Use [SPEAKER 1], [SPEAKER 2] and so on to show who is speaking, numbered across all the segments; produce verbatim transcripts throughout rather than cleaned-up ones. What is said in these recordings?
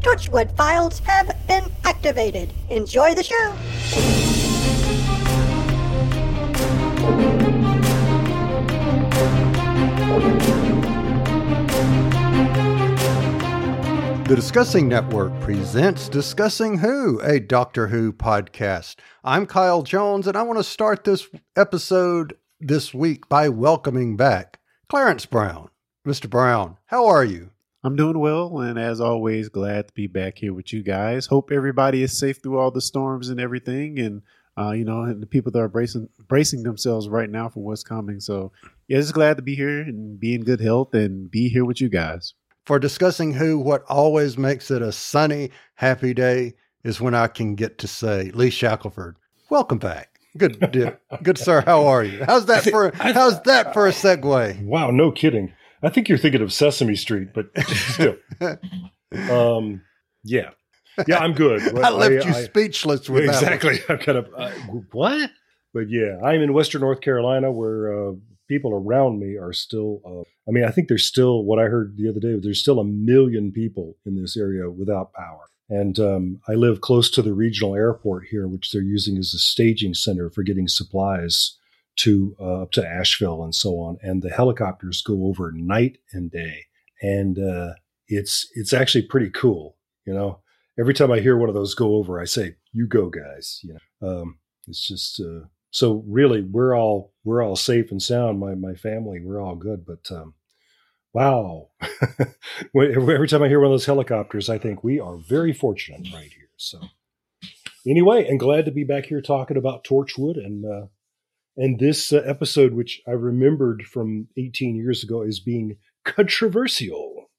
[SPEAKER 1] Torchwood files have been activated. Enjoy the show.
[SPEAKER 2] The Discussing Network presents Discussing Who, a Doctor Who podcast. I'm Kyle Jones, and I want to start this episode this week by welcoming back Clarence Brown. Mister Brown, how are you?
[SPEAKER 3] I'm doing well, and as always, glad to be back here with you guys. Hope everybody is safe through all the storms and everything, and uh, you know, and the people that are bracing bracing themselves right now for what's coming. So, yeah, just glad to be here and be in good health and be here with you guys.
[SPEAKER 2] For Discussing Who, what always makes it a sunny, happy day is when I can get to say, Lee Shackelford, welcome back. Good, good sir. How are you? How's that for? How's that for a segue?
[SPEAKER 4] Wow, no kidding. I think you're thinking of Sesame Street, but still. um, yeah. Yeah, I'm good.
[SPEAKER 2] I left
[SPEAKER 4] I,
[SPEAKER 2] you
[SPEAKER 4] I,
[SPEAKER 2] speechless with
[SPEAKER 4] exactly.
[SPEAKER 2] that.
[SPEAKER 4] I'm kind of, uh, what? But yeah, I'm in Western North Carolina where uh, people around me are still, uh, I mean, I think there's still, what I heard the other day, there's still a million people in this area without power. And um, I live close to the regional airport here, which they're using as a staging center for getting supplies to uh, up to Asheville and so on. And the helicopters go over night and day. And uh, it's it's actually pretty cool. You know, every time I hear one of those go over, I say, you go, guys. You know, um, it's just uh, so really we're all we're all safe and sound. My my family, we're all good. But um, wow, every time I hear one of those helicopters, I think we are very fortunate right here. So anyway, and glad to be back here talking about Torchwood and uh, And this uh, episode, which I remembered from eighteen years ago as being controversial.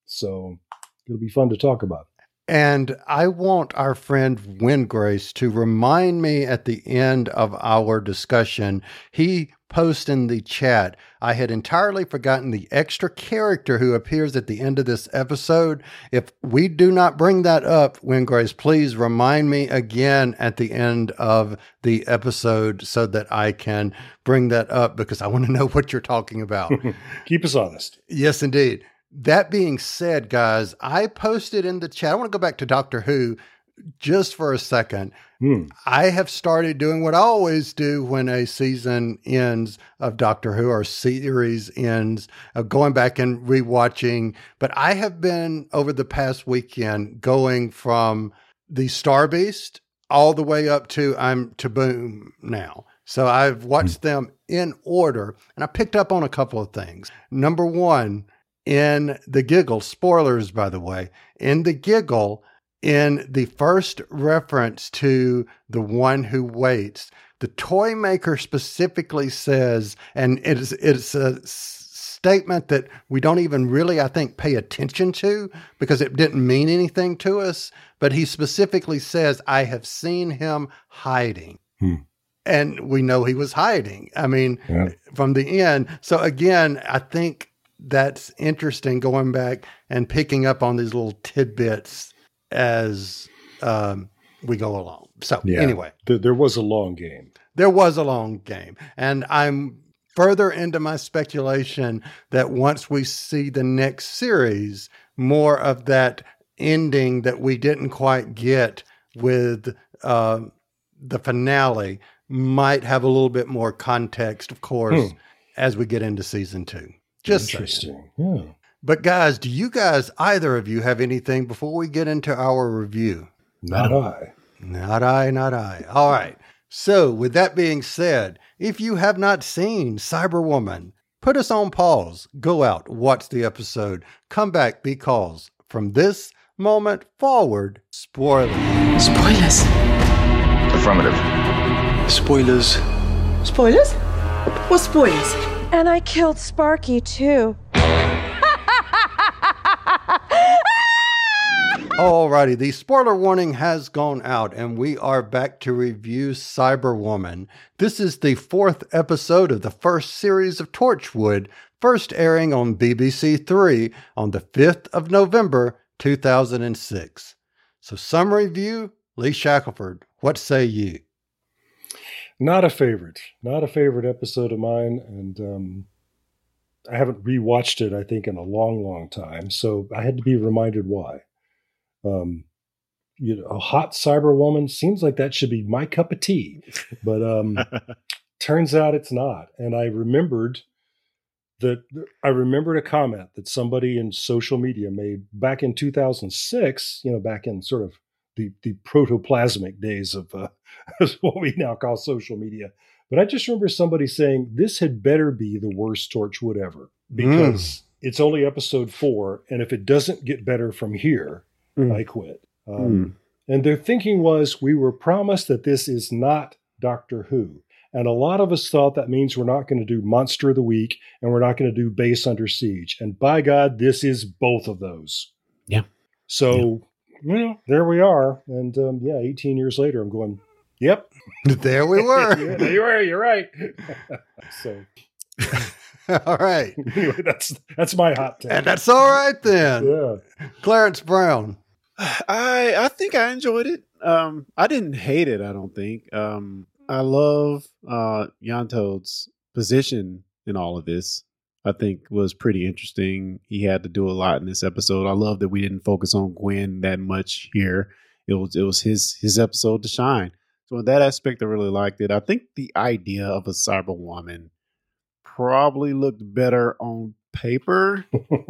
[SPEAKER 4] So it'll be fun to talk about.
[SPEAKER 2] And I want our friend Windgrace to remind me at the end of our discussion. He posted in the chat, I had entirely forgotten the extra character who appears at the end of this episode. If we do not bring that up, Windgrace, please remind me again at the end of the episode so that I can bring that up, because I want to know what you're talking about.
[SPEAKER 4] Keep us honest.
[SPEAKER 2] Yes, indeed. That being said, guys, I posted in the chat, I want to go back to Doctor Who just for a second.
[SPEAKER 4] Hmm.
[SPEAKER 2] I have started doing what I always do when a season ends of Doctor Who or series ends, of going back and rewatching. But I have been, over the past weekend, going from the Star Beast all the way up to I'm to Boom now. So I've watched them in order, and I picked up on a couple of things. Number one, in the giggle, spoilers, by the way, in the giggle, in the first reference to The One Who Waits, the toy maker specifically says, and it's, it's a s- statement that we don't even really, I think, pay attention to because it didn't mean anything to us, but he specifically says, I have seen him hiding.
[SPEAKER 4] Hmm.
[SPEAKER 2] And we know he was hiding. I mean,
[SPEAKER 4] yeah.
[SPEAKER 2] from the end. So again, I think that's interesting, going back and picking up on these little tidbits as um, we go along. So
[SPEAKER 4] yeah.
[SPEAKER 2] anyway.
[SPEAKER 4] There, there was a long game.
[SPEAKER 2] There was a long game. And I'm further into my speculation that once we see the next series, more of that ending that we didn't quite get with uh, the finale might have a little bit more context, of course, hmm. as we get into season two. Just
[SPEAKER 4] interesting. Saying. Yeah.
[SPEAKER 2] But guys, do you guys, either of you, have anything before we get into our review?
[SPEAKER 4] Not I.
[SPEAKER 2] Not I, not I. All right. So with that being said, if you have not seen Cyberwoman, put us on pause, go out, watch the episode, come back, because from this moment forward, spoilers.
[SPEAKER 5] Spoilers.
[SPEAKER 6] Affirmative.
[SPEAKER 5] Spoilers.
[SPEAKER 7] Spoilers? What spoilers?
[SPEAKER 8] And I killed Sparky, too.
[SPEAKER 2] Alrighty, the spoiler warning has gone out, and we are back to review Cyberwoman. This is the fourth episode of the first series of Torchwood, first airing on B B C Three on the fifth of November, two thousand six. So some review, Lee Shackelford, what say you?
[SPEAKER 4] Not a favorite. Not a favorite episode of mine. And um, I haven't rewatched it, I think, in a long, long time. So I had to be reminded why. Um, you know, a hot cyber woman seems like that should be my cup of tea, but um, turns out it's not. And I remembered that I remembered a comment that somebody in social media made back in two thousand six, you know, back in sort of the, the protoplasmic days of uh, what we now call social media. But I just remember somebody saying this had better be the worst Torchwood ever because mm. it's only episode four. And if it doesn't get better from here, mm. I quit. Um, mm. And their thinking was we were promised that this is not Doctor Who. And a lot of us thought that means we're not going to do Monster of the Week and we're not going to do Base Under Siege. And by God, this is both of those.
[SPEAKER 3] Yeah.
[SPEAKER 4] So, yeah. you know, there we are. And um, yeah, eighteen years later, I'm going, yep.
[SPEAKER 2] There we were.
[SPEAKER 4] yeah, there you are. You're right. so.
[SPEAKER 2] All right.
[SPEAKER 4] Anyway, that's, that's my hot take.
[SPEAKER 2] And that's all right then.
[SPEAKER 4] Yeah.
[SPEAKER 2] Clarence Brown.
[SPEAKER 3] I I think I enjoyed it. Um, I didn't hate it, I don't think. Um, I love uh, Jan Toad's position in all of this. I think was pretty interesting. He had to do a lot in this episode. I love that we didn't focus on Gwen that much here. It was it was his his episode to shine. So in that aspect, I really liked it. I think the idea of a cyber woman probably looked better on paper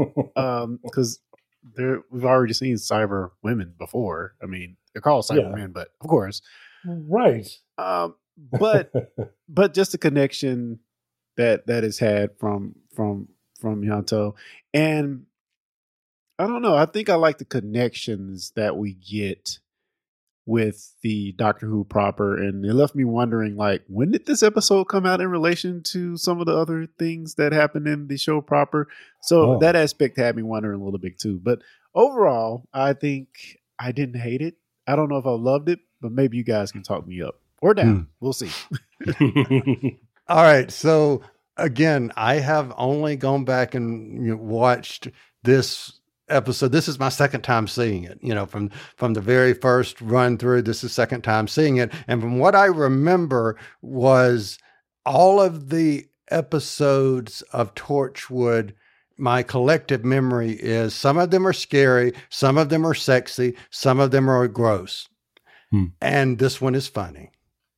[SPEAKER 3] because um, there we've already seen cyber women before. I mean, they're called cyber
[SPEAKER 4] yeah.
[SPEAKER 3] men, but of course,
[SPEAKER 4] right.
[SPEAKER 3] Um, but but just the connection that that is had from from from Yanto, and I don't know. I think I like the connections that we get with the Doctor Who proper, and it left me wondering, like, when did this episode come out in relation to some of the other things that happened in the show proper? So oh. that aspect had me wondering a little bit too. But overall, I think I didn't hate it. I don't know if I loved it, but maybe you guys can talk me up or down. Hmm. We'll see.
[SPEAKER 2] All right. So again, I have only gone back and you know, watched this episode. This is my second time seeing it, you know, from, from the very first run through, this is second time seeing it. And from what I remember was all of the episodes of Torchwood, my collective memory is some of them are scary, some of them are sexy, some of them are gross. Hmm. And this one is funny.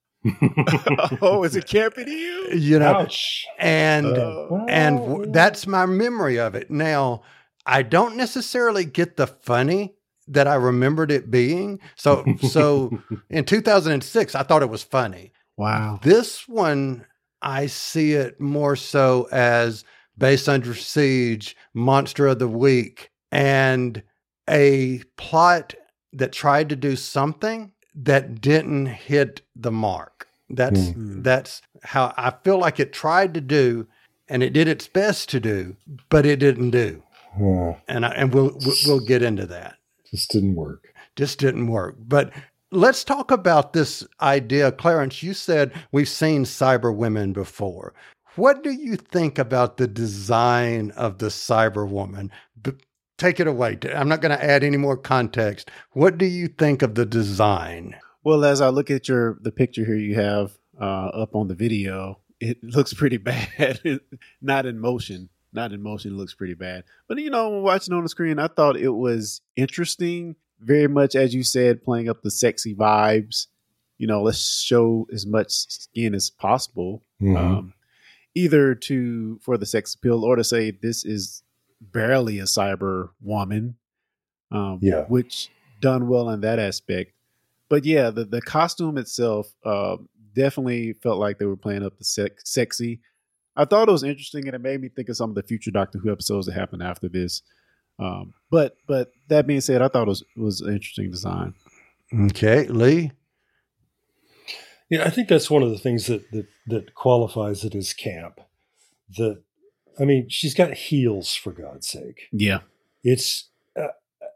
[SPEAKER 3] Oh, is it campy to you?
[SPEAKER 2] You know,
[SPEAKER 4] Ouch.
[SPEAKER 2] and
[SPEAKER 3] uh,
[SPEAKER 2] and w- that's my memory of it. Now, I don't necessarily get the funny that I remembered it being. So, so in two thousand six, I thought it was funny.
[SPEAKER 3] Wow.
[SPEAKER 2] This one, I see it more so as Base Under Siege, Monster of the Week, and a plot that tried to do something that didn't hit the mark. That's mm-hmm. that's how I feel like it tried to do, and it did its best to do, but it didn't do.
[SPEAKER 4] Yeah.
[SPEAKER 2] And I, and we'll we'll get into that.
[SPEAKER 4] Just didn't work.
[SPEAKER 2] Just didn't work. But let's talk about this idea, Clarence. You said we've seen cyber women before. What do you think about the design of the cyber woman? B- take it away. I'm not going to add any more context. What do you think of the design?
[SPEAKER 3] Well, as I look at your the picture here you have uh, up on the video, it looks pretty bad. Not in motion. Not in motion. It looks pretty bad. But, you know, when watching on the screen, I thought it was interesting. Very much, as you said, playing up the sexy vibes. You know, let's show as much skin as possible. Mm-hmm. Um, either to for the sex appeal or to say this is barely a cyber woman, um,
[SPEAKER 4] yeah.
[SPEAKER 3] which done well in that aspect. But yeah, the, the costume itself uh, definitely felt like they were playing up the sex, sexy. I thought it was interesting, and it made me think of some of the future Doctor Who episodes that happened after this. Um, but but that being said, I thought it was, it was an interesting design.
[SPEAKER 2] Okay, Lee?
[SPEAKER 4] Yeah, I think that's one of the things that that, that qualifies it as camp. The, I mean, she's got heels, for God's sake.
[SPEAKER 3] Yeah.
[SPEAKER 4] It's, uh,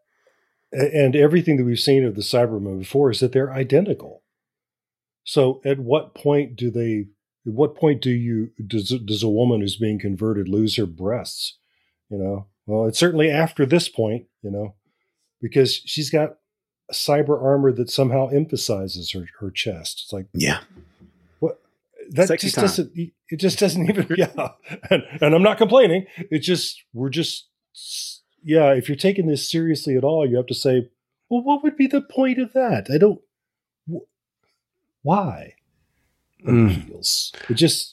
[SPEAKER 4] and everything that we've seen of the Cybermen before is that they're identical. So at what point do they, at what point do you, does, does a woman who's being converted lose her breasts? You know, well, it's certainly after this point, you know, because she's got a cyber armor that somehow emphasizes her, her chest. It's like,
[SPEAKER 3] yeah,
[SPEAKER 4] what that
[SPEAKER 3] Sexy
[SPEAKER 4] just
[SPEAKER 3] time.
[SPEAKER 4] doesn't, it just doesn't even, yeah. And, and I'm not complaining. It's just, we're just, yeah. If you're taking this seriously at all, you have to say, Well, what would be the point of that? I don't. Wh- why?
[SPEAKER 2] Mm.
[SPEAKER 4] Appeals. It just.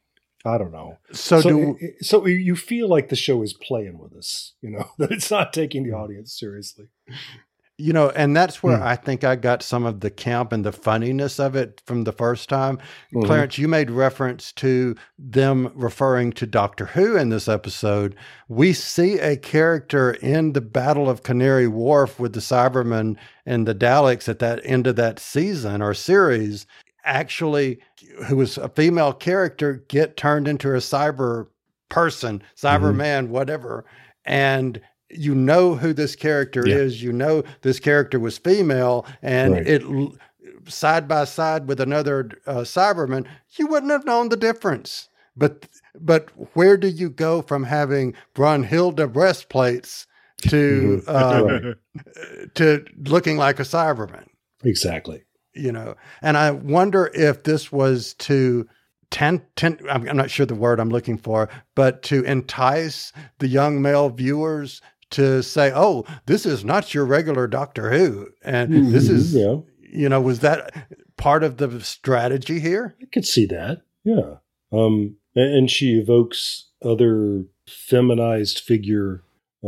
[SPEAKER 4] I don't know.
[SPEAKER 2] So,
[SPEAKER 4] So,
[SPEAKER 2] do
[SPEAKER 4] it- so you feel like the show is playing with us, you know, that it's not taking the audience seriously.
[SPEAKER 2] you know, and that's where
[SPEAKER 4] Hmm.
[SPEAKER 2] I think I got some of the camp and the funniness of it from the first time.
[SPEAKER 4] Mhm.
[SPEAKER 2] Clarence, you made reference to them referring to Doctor Who in this episode. We see a character in the Battle of Canary Wharf with the Cybermen and the Daleks at that end of that season or series, actually, who was a female character, get turned into a cyber person, cyber
[SPEAKER 4] Mhm.
[SPEAKER 2] man, whatever. And you know who this character
[SPEAKER 3] Yeah.
[SPEAKER 2] is. You know this character was female, and
[SPEAKER 4] Right.
[SPEAKER 2] it l- side by side with another uh, Cyberman, you wouldn't have known the difference. But but where do you go from having Brunhilde breastplates to
[SPEAKER 4] Mhm.
[SPEAKER 2] um,
[SPEAKER 4] Right.
[SPEAKER 2] to looking like a Cyberman?
[SPEAKER 4] Exactly.
[SPEAKER 2] You know, and I wonder if this was to ten, ten, I'm, I'm not sure the word I'm looking for, but to entice the young male viewers to say, oh, this is not your regular Doctor Who. And this is,
[SPEAKER 4] Yeah,
[SPEAKER 2] you know, was that part of the strategy here?
[SPEAKER 4] I could see that. Yeah. Um, and, and she evokes other feminized figure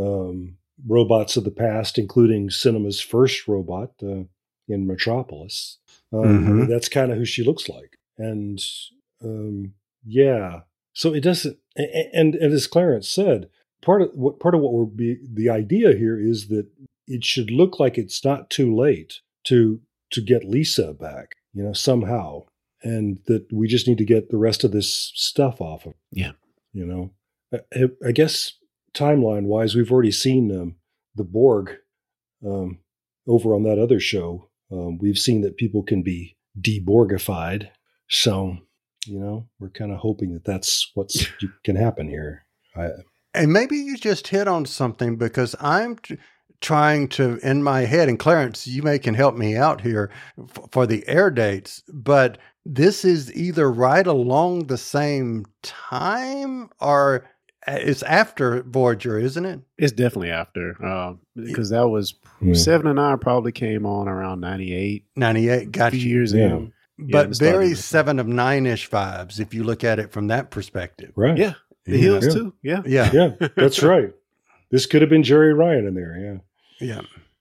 [SPEAKER 4] um, robots of the past, including cinema's first robot uh, in Metropolis. Um,
[SPEAKER 2] Mhm.
[SPEAKER 4] That's kind of who she looks like. And um, yeah, so it doesn't. a- And and as Clarence said, part of what part of what we're be the idea here is that it should look like it's not too late to to get Lisa back, you know, somehow, and that we just need to get the rest of this stuff off of.
[SPEAKER 3] Yeah.
[SPEAKER 4] You know, I, I guess timeline wise, we've already seen um, the Borg um, over on that other show. Um, we've seen that people can be deborgified. So, you know, we're kind of hoping that that's what's can happen here. I,
[SPEAKER 2] And maybe you just hit on something, because I'm t- trying to, in my head, and Clarence, you may can help me out here f- for the air dates, but this is either right along the same time or it's after Voyager, isn't it?
[SPEAKER 3] It's definitely after, um, because that was
[SPEAKER 4] Hmm.
[SPEAKER 3] seven and nine probably came on around ninety-eight.
[SPEAKER 2] ninety-eight,
[SPEAKER 3] A
[SPEAKER 2] got
[SPEAKER 3] few
[SPEAKER 2] you.
[SPEAKER 3] years
[SPEAKER 4] Yeah.
[SPEAKER 3] in. Yeah,
[SPEAKER 2] But
[SPEAKER 3] it started
[SPEAKER 2] very
[SPEAKER 3] with-
[SPEAKER 2] seven of nine-ish vibes, if you look at it from that perspective.
[SPEAKER 4] right.
[SPEAKER 3] Yeah, the
[SPEAKER 2] Yeah.
[SPEAKER 3] Hills
[SPEAKER 4] Yeah.
[SPEAKER 3] too. Yeah,
[SPEAKER 2] Yeah.
[SPEAKER 4] Yeah, that's right. This could have been Jerry Ryan in there. Yeah.
[SPEAKER 2] Yeah.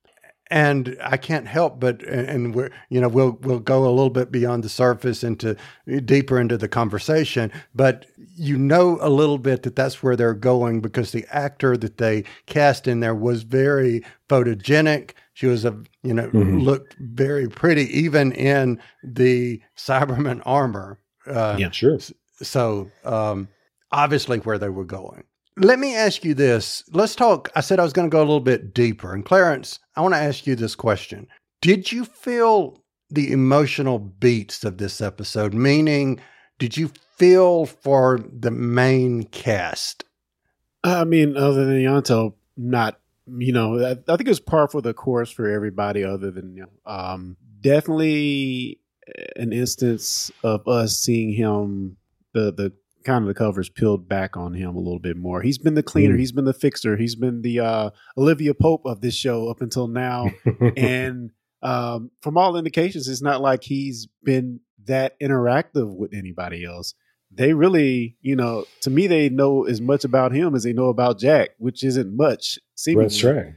[SPEAKER 2] And I can't help but, and we're, you know, we'll, we'll go a little bit beyond the surface into deeper into the conversation, but you know, a little bit that that's where they're going, because the actor that they cast in there was very photogenic. She was a, you know,
[SPEAKER 4] Mhm.
[SPEAKER 2] looked very pretty, even in the Cyberman armor. Uh,
[SPEAKER 3] Yeah.
[SPEAKER 4] Sure.
[SPEAKER 2] So, um, obviously where they were going. Let me ask you this. Let's talk. I said I was going to go a little bit deeper. And Clarence, I want to ask you this question. Did you feel the emotional beats of this episode? Meaning, did you feel for the main cast?
[SPEAKER 3] I mean, other than Yanto, not, you know, I, I think it was par for the course for everybody other than, you know, um, definitely an instance of us seeing him, the, the kind of the covers peeled back on him a little bit more. He's been the cleaner.
[SPEAKER 4] Mm.
[SPEAKER 3] He's been the fixer. He's been the uh, Olivia Pope of this show up until now. And um, from all indications, it's not like he's been that interactive with anybody else. They really, you know, to me, they know as much about him as they know about Jack, which isn't much. Seemingly.
[SPEAKER 4] That's right.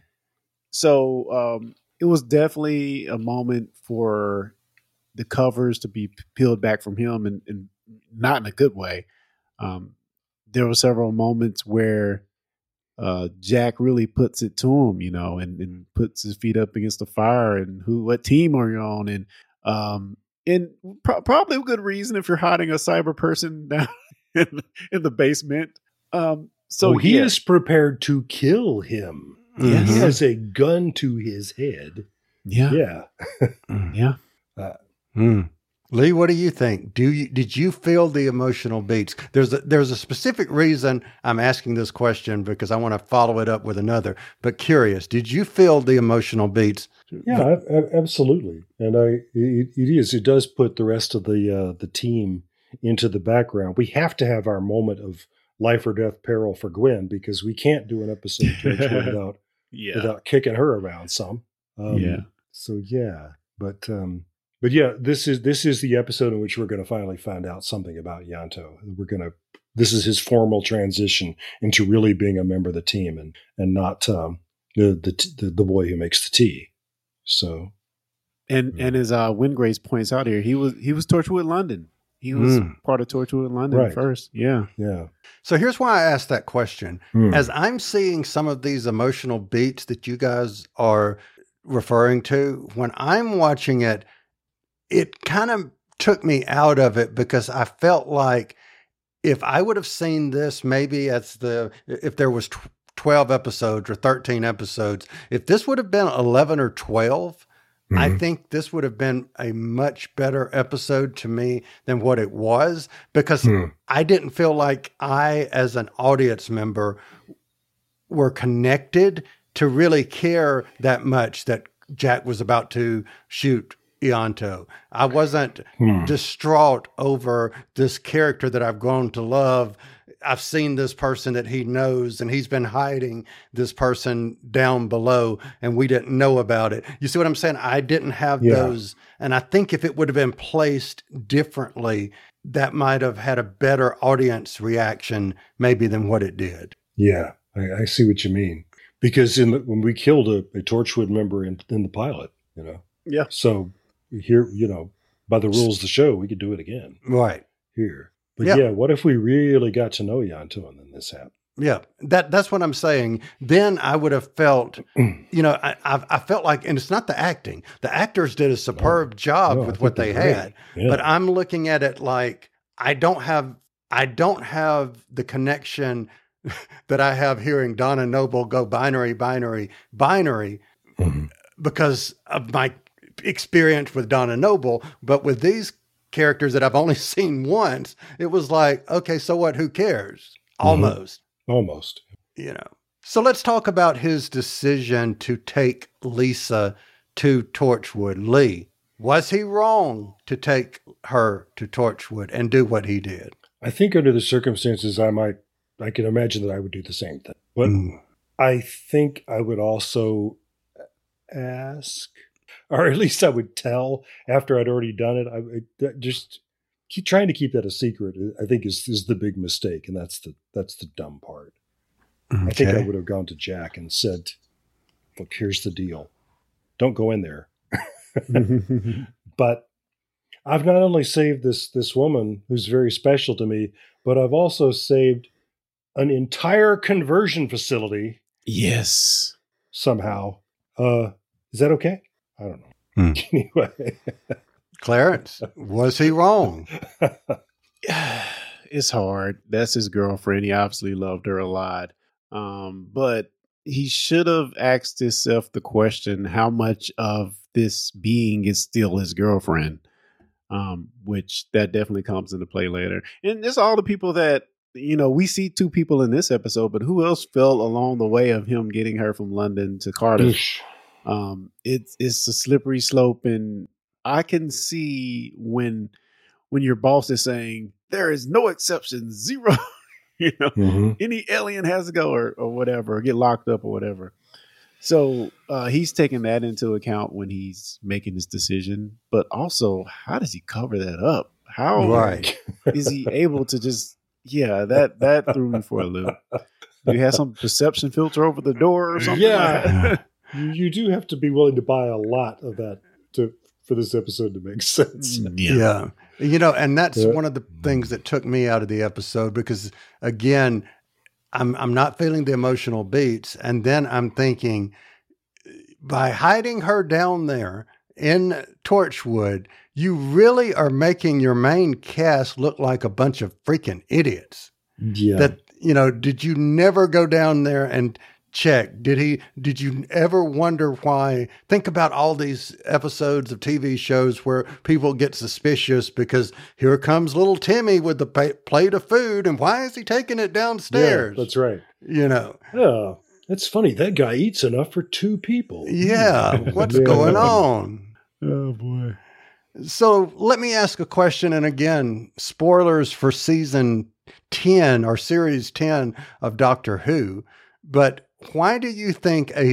[SPEAKER 3] So um, it was definitely a moment for the covers to be peeled back from him, and, and not in a good way. Um, there were several moments where uh, Jack really puts it to him, you know, and, and puts his feet up against the fire, and who, what team are you on? And um, and pro- probably a good reason if you're hiding a cyber person down in, in the basement. Um, so
[SPEAKER 4] So he
[SPEAKER 3] yeah.
[SPEAKER 4] is prepared to kill him.
[SPEAKER 3] Yes.
[SPEAKER 4] He
[SPEAKER 2] Mhm.
[SPEAKER 4] has a gun to his head.
[SPEAKER 3] yeah,
[SPEAKER 4] Yeah.
[SPEAKER 3] yeah.
[SPEAKER 2] Hmm. Lee, what do you think? Do you did you feel the emotional beats? There's a, there's a specific reason I'm asking this question, because I want to follow it up with another. But curious, did you feel the emotional beats?
[SPEAKER 4] Yeah, a- a- absolutely. And I, it, it is. It does put the rest of the uh, the team into the background. We have to have our moment of life or death peril for Gwen, because we can't do an episode without
[SPEAKER 3] Yeah.
[SPEAKER 4] without kicking her around some. Um,
[SPEAKER 3] Yeah.
[SPEAKER 4] So yeah, but um, but yeah, this is this is the episode in which we're going to finally find out something about Yanto. We're going to. This is his formal transition into really being a member of the team and and not um, the, the the the boy who makes the tea. So,
[SPEAKER 3] And
[SPEAKER 4] Yeah.
[SPEAKER 3] and as uh, Wingrace points out here, he was he was Torchwood London. He was
[SPEAKER 2] Mm.
[SPEAKER 3] part of Torchwood London
[SPEAKER 4] Right.
[SPEAKER 3] first. Yeah.
[SPEAKER 4] yeah.
[SPEAKER 2] So here's why I asked that question.
[SPEAKER 4] Hmm.
[SPEAKER 2] As I'm seeing some of these emotional beats that you guys are referring to, when I'm watching it, it kind of took me out of it because I felt like if I would have seen this maybe as the, if there was tw- twelve episodes or thirteen episodes, if this would have been eleven or twelve, I
[SPEAKER 4] Mhm.
[SPEAKER 2] think this would have been a much better episode to me than what it was because
[SPEAKER 4] Hmm.
[SPEAKER 2] I didn't feel like I, as an audience member, were connected to really care that much that Jack was about to shoot Ianto. I wasn't
[SPEAKER 4] Hmm.
[SPEAKER 2] distraught over this character that I've grown to love. I've seen this person that he knows, and he's been hiding this person down below, and we didn't know about it. You see what I'm saying? I didn't have
[SPEAKER 4] Yeah.
[SPEAKER 2] those. And I think if it would have been placed differently, that might have had a better audience reaction maybe than what it did.
[SPEAKER 4] Yeah, I, I see what you mean. Because in the, when we killed a, a Torchwood member in, in the pilot, you know,
[SPEAKER 3] Yeah.
[SPEAKER 4] so here, you know, by the rules of the show, we could do it again
[SPEAKER 2] Right.
[SPEAKER 4] here. But
[SPEAKER 2] Yeah.
[SPEAKER 4] yeah, what if we really got to know Yanto and then this happened?
[SPEAKER 2] Yeah, that that's what I'm saying. Then I would have felt, you know, I I, I felt like, and it's not the acting. The actors did a superb job
[SPEAKER 4] no, I
[SPEAKER 2] with
[SPEAKER 4] think
[SPEAKER 2] what
[SPEAKER 4] they're
[SPEAKER 2] they
[SPEAKER 4] great.
[SPEAKER 2] had,
[SPEAKER 4] Yeah.
[SPEAKER 2] but I'm looking at it like I don't have I don't have the connection that I have hearing Donna Noble go binary, binary, binary
[SPEAKER 4] Mhm.
[SPEAKER 2] because of my experience with Donna Noble. But with these characters that I've only seen once, it was like, okay, so what? Who cares? Almost.
[SPEAKER 4] Almost.
[SPEAKER 2] You know. So let's talk about his decision to take Lisa to Torchwood. Lee, was he wrong to take her to Torchwood and do what he did?
[SPEAKER 4] I think under the circumstances, I might, I can imagine that I would do the same thing. But
[SPEAKER 2] Mm.
[SPEAKER 4] I think I would also ask, or at least I would tell after I'd already done it. I would that just keep trying to keep that a secret. I think is is the big mistake, and that's the that's the dumb part. I think I
[SPEAKER 2] Okay.
[SPEAKER 4] would have gone to Jack and said, "Look, here's the deal. Don't go in there." But I've not only saved this this woman who's very special to me, but I've also saved an entire conversion facility
[SPEAKER 3] Yes.
[SPEAKER 4] somehow. Uh, is that okay? I don't know.
[SPEAKER 2] Hmm.
[SPEAKER 4] Anyway,
[SPEAKER 2] Clarence, was he wrong?
[SPEAKER 3] It's hard. That's his girlfriend. He obviously loved her a lot. Um, but he should have asked himself the question, how much of this being is still his girlfriend? Um, which that definitely comes into play later. And it's all the people that, you know, we see two people in this episode, but who else fell along the way of him getting her from London to Cardiff? Um, it's it's a slippery slope, and I can see when when your boss is saying there is no exception, zero, you know,
[SPEAKER 4] Mhm.
[SPEAKER 3] any alien has to go or or whatever, or get locked up or whatever. So uh, he's taking that into account when he's making his decision. But also, how does he cover that up? How
[SPEAKER 2] Right.
[SPEAKER 3] is he able to just? Yeah, that that threw me for a loop. Do you have some perception filter over the door or something?
[SPEAKER 4] Yeah.
[SPEAKER 3] like that?
[SPEAKER 4] you, you do have to be willing to buy a lot of that to for this episode to make sense.
[SPEAKER 2] Yeah. You know, and that's
[SPEAKER 4] Yeah.
[SPEAKER 2] one of the things that took me out of the episode because again, I'm I'm not feeling the emotional beats. And then I'm thinking by hiding her down there in Torchwood, you really are making your main cast look like a bunch of freaking idiots.
[SPEAKER 4] Yeah.
[SPEAKER 2] That, you know, did you never go down there and check? Did he, did you ever wonder why? Think about all these episodes of T V shows where people get suspicious because here comes little Timmy with the pa- plate of food. And why is he taking it downstairs?
[SPEAKER 4] Yeah, that's right.
[SPEAKER 2] You know,
[SPEAKER 4] Yeah. That's funny. That guy eats enough for two people.
[SPEAKER 2] yeah, what's
[SPEAKER 4] Yeah.
[SPEAKER 2] going on?
[SPEAKER 3] Oh boy.
[SPEAKER 2] So let me ask a question. And again, spoilers for season ten or series ten of Doctor Who. But why do you think a s-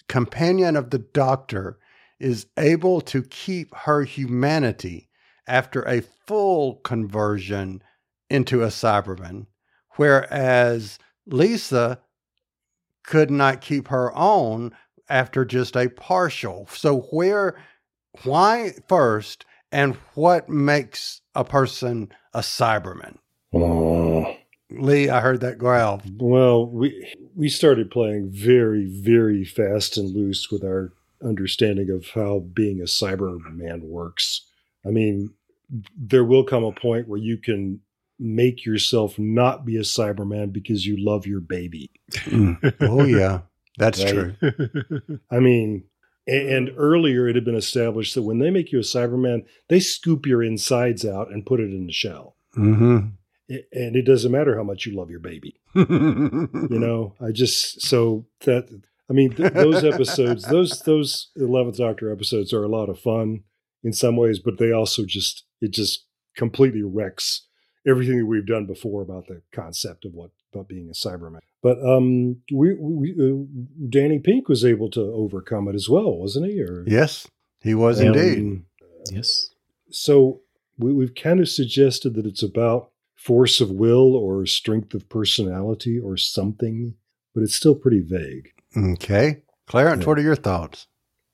[SPEAKER 2] companion of the Doctor is able to keep her humanity after a full conversion into a Cyberman, whereas Lisa could not keep her own after just a partial. So where, why first, and what makes a person a Cyberman?
[SPEAKER 4] Oh.
[SPEAKER 2] Lee, I heard that growl.
[SPEAKER 4] Well, we we started playing very, very fast and loose with our understanding of how being a Cyberman works. I mean, there will come a point where you can make yourself not be a Cyberman because you love your baby.
[SPEAKER 2] Mm. Oh, yeah, that's
[SPEAKER 4] Right?
[SPEAKER 2] true.
[SPEAKER 4] I mean, and, and earlier it had been established that when they make you a Cyberman, they scoop your insides out and put it in the shell.
[SPEAKER 2] Mm-hmm.
[SPEAKER 4] It, and it doesn't matter how much you love your baby. You know, I just, so that, I mean, th- those episodes, those, those eleventh Doctor episodes are a lot of fun in some ways, but they also just, it just completely wrecks everything that we've done before about the concept of what, about being a Cyberman. But um, we, we uh, Danny Pink was able to overcome it as well, wasn't he? Or,
[SPEAKER 2] Yes, he was
[SPEAKER 4] um,
[SPEAKER 2] indeed.
[SPEAKER 3] Yes.
[SPEAKER 4] So we, we've kind of suggested that it's about force of will or strength of personality or something, but it's still pretty vague.
[SPEAKER 2] Okay. Clarence,
[SPEAKER 4] Yeah.
[SPEAKER 2] what are your thoughts?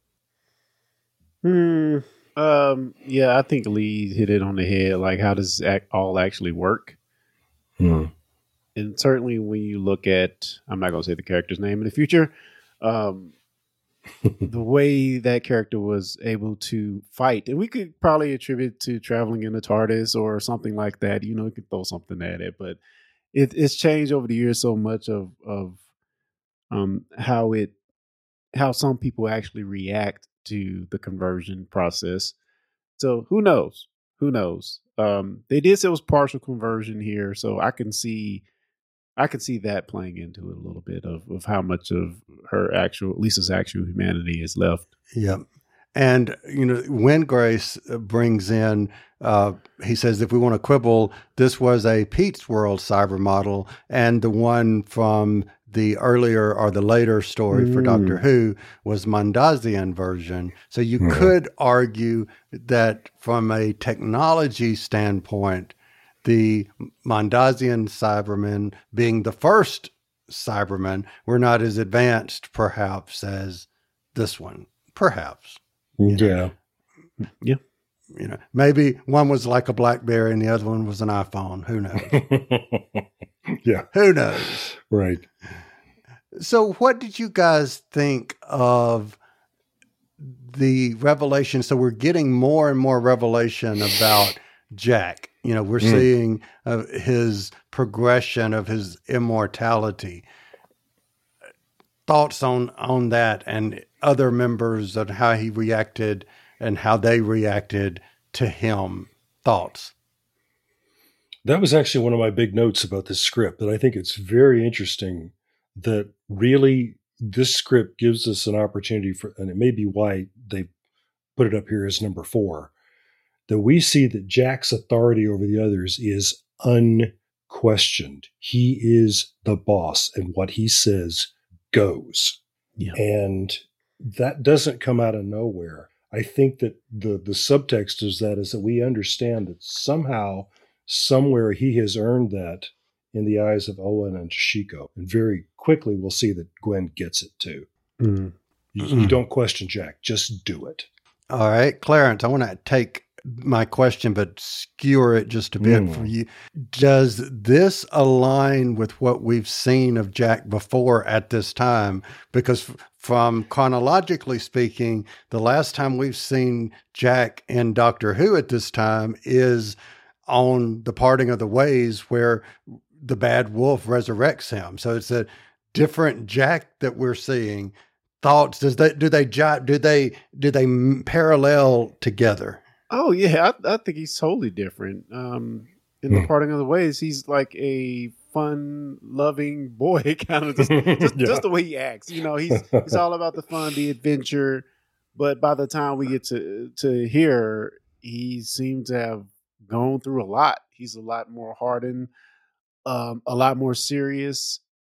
[SPEAKER 3] Hmm. Um. Yeah, I think Lee hit it on the head. Like, how does it all actually work?
[SPEAKER 4] Hmm.
[SPEAKER 3] And certainly, when you look at, I'm not going to say the character's name in the future. Um, the way that character was able to fight, and we could probably attribute to traveling in the TARDIS or something like that. You know, we could throw something at it, but it, it's changed over the years so much of of um how it how some people actually react to the conversion process. So who knows? Who knows? Um, they did say it was partial conversion here, so I can see I can see that playing into it a little bit of, of how much of her actual, Lisa's actual humanity is left.
[SPEAKER 2] Yep. And, you know, when Grace brings in, uh, he says, if we want to quibble, this was a Pete's World cyber model, and the one from the earlier or the later story for
[SPEAKER 3] Mm.
[SPEAKER 2] Doctor Who was Mondasian version. So you
[SPEAKER 4] Mhm.
[SPEAKER 2] could argue that from a technology standpoint, the Mondasian Cybermen being the first Cybermen were not as advanced, perhaps, as this one. Perhaps.
[SPEAKER 4] Yeah.
[SPEAKER 3] Yeah.
[SPEAKER 2] You know, maybe one was like a BlackBerry and the other one was an iPhone. Who knows?
[SPEAKER 4] Yeah.
[SPEAKER 2] Who knows?
[SPEAKER 4] Right.
[SPEAKER 2] So what did you guys think of the revelation? So we're getting more and more revelation about Jack. You know, we're
[SPEAKER 4] Mm.
[SPEAKER 2] seeing uh, his progression of his immortality. Thoughts on, on that and other members and how he reacted and how they reacted to him. Thoughts?
[SPEAKER 4] That was actually one of my big notes about this script, that I think it's very interesting that really this script gives us an opportunity for, and it may be why they put it up here as number four, that we see that Jack's authority over the others is unquestioned. He is the boss, and what he says goes.
[SPEAKER 3] Yeah.
[SPEAKER 4] And that doesn't come out of nowhere. I think that the, the subtext is that is that we understand that somehow, somewhere he has earned that in the eyes of Owen and Toshiko. And very quickly we'll see that Gwen gets it too.
[SPEAKER 3] Mm.
[SPEAKER 4] You, you don't question Jack, just do it.
[SPEAKER 2] All right, Clarence, I want to take my question, but skewer it just a bit
[SPEAKER 4] Mm.
[SPEAKER 2] for you. Does this align with what we've seen of Jack before at this time? Because f- from chronologically speaking, the last time we've seen Jack in Doctor Who at this time is on The Parting of the Ways, where the bad wolf resurrects him. So it's a different Jack that we're seeing. Thoughts? Does they do they jive? Do they do they m- parallel together?
[SPEAKER 3] Oh yeah, I, I think he's totally different. Um, in the
[SPEAKER 4] Hmm.
[SPEAKER 3] Parting of the Ways, he's like a fun, loving boy, kind of just, just,
[SPEAKER 4] Yeah.
[SPEAKER 3] just the way he acts. You know, he's it's all about the fun, the adventure. But by the time we get to to here, he seems to have gone through a lot. He's a lot more hardened, um, a lot more serious,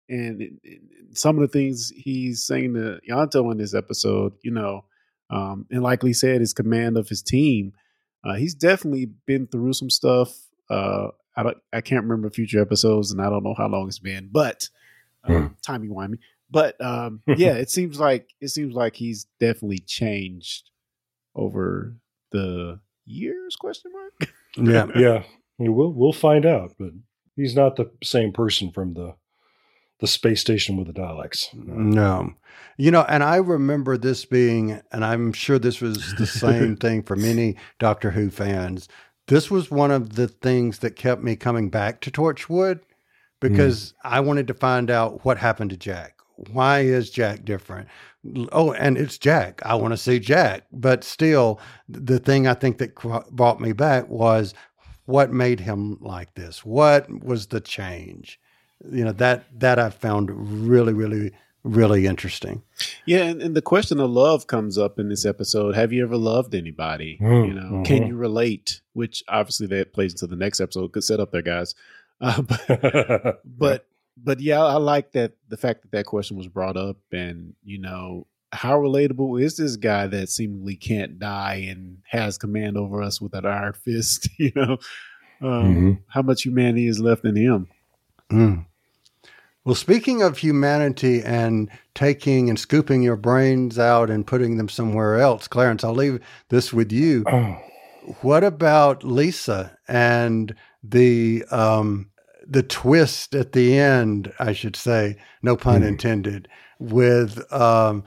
[SPEAKER 3] and it, it, some of the things he's saying to Yanto in this episode, you know, um, and like Lee said, his command of his team, uh, he's definitely been through some stuff. Uh, I don't, I can't remember future episodes, and I don't know how long it's been, but um, timey wimey. But um, yeah, it seems like it seems like he's definitely changed over the years? Question mark.
[SPEAKER 2] Yeah,
[SPEAKER 4] yeah. We'll we'll find out, but he's not the same person from the the space station with the Daleks. No.
[SPEAKER 2] no. You know, and I remember this being, and I'm sure this was the same thing for many Doctor Who fans. This was one of the things that kept me coming back to Torchwood because mm. I wanted to find out what happened to Jack. Why is Jack different? Oh, and it's Jack. I want to see Jack. But still, the thing I think that brought me back was what made him like this? What was the change? You know, that that I found really, really, really interesting.
[SPEAKER 3] Yeah, and, and the question of love comes up in this episode. Have you ever loved anybody?
[SPEAKER 4] Mm,
[SPEAKER 3] you know,
[SPEAKER 4] mm-hmm.
[SPEAKER 3] Can you relate? Which obviously that plays into the next episode. Good setup there, guys. Uh, but, but but yeah, I like that the fact that that question was brought up, and you know, how relatable is this guy that seemingly can't die and has command over us with an iron fist? You know, um, mm-hmm. how much humanity is left in him?
[SPEAKER 2] Mm. Well, speaking of humanity and taking and scooping your brains out and putting them somewhere else, Clarence, I'll leave this with you.
[SPEAKER 4] Oh.
[SPEAKER 2] What about Lisa and the um, the twist at the end, I should say, no pun mm. intended, with um,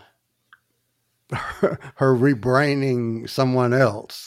[SPEAKER 2] her, her rebraining someone else?